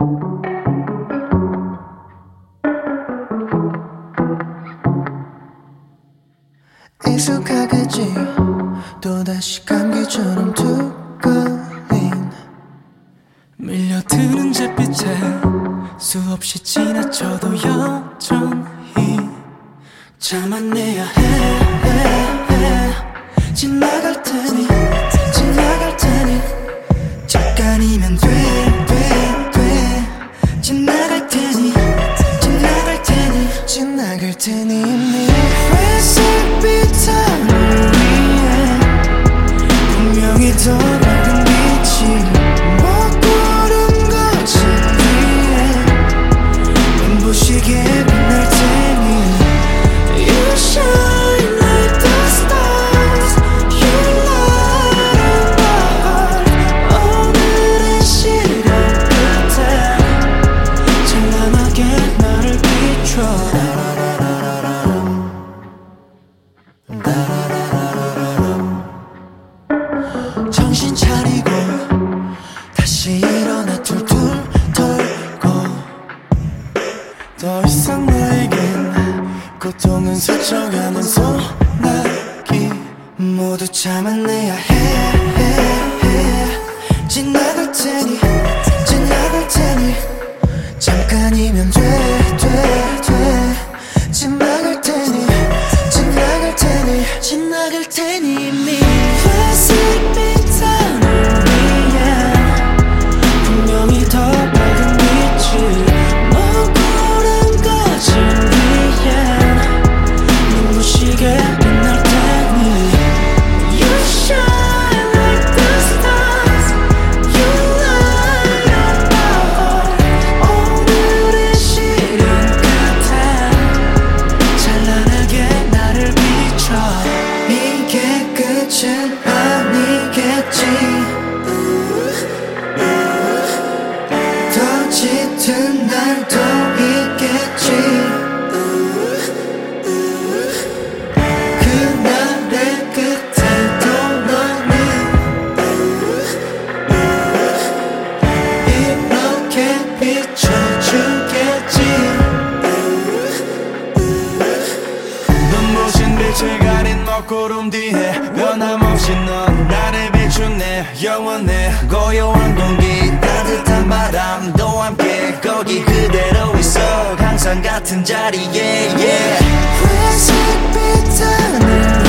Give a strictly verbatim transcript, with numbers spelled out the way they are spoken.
익숙하겠지 또다시 감기처럼 두꺼인 밀려드는 잿빛에 수없이 지나쳐도 여전히 참아내야 해, 해, 해. 지나갈 테니 지나갈 테니 잠깐이면 돼, 돼, 돼. 지나갈 테니 지나갈 테니 지나갈 테니 이미 회색빛 하늘 위에 분명히 더 밝은 빛이 먹구름 거친 뒤에 눈부시게 빛날 테니 You shine like the stars You light up my heart 오늘의 시련 끝에 찬란하게 나를 비춰 정신 차리고 다시 일어나 툴툴 털고 더 이상 너에겐 고통은 스쳐가는 소나기 모두 참아내야 해, 해, 해. 지나갈 테니 지나갈 테니 잠깐이면 돼, 돼, 돼. 지나갈 테니 지나갈 테니 지나갈 테니 이미 회색빛 하늘 위에 분명히 더 밝은 빛이 먹구름 거친 뒤에 눈부시게 빛날 테니 You shine like the stars You light up my heart 오늘의 시련 끝에 찬란하게 나를 비춰 이게 끝은 아니겠지 더 짙은 날도 있겠지 그날의 끝에도 너는 이렇게 비춰주겠지 눈부신 빛을 가린 먹구름 뒤에 변함없이 넌 나를 비추네 영원해 고요한 공기 따뜻한 바람도 함께 거기 그대로 있어 항상 같은 자리에 yeah. 회색빛 하늘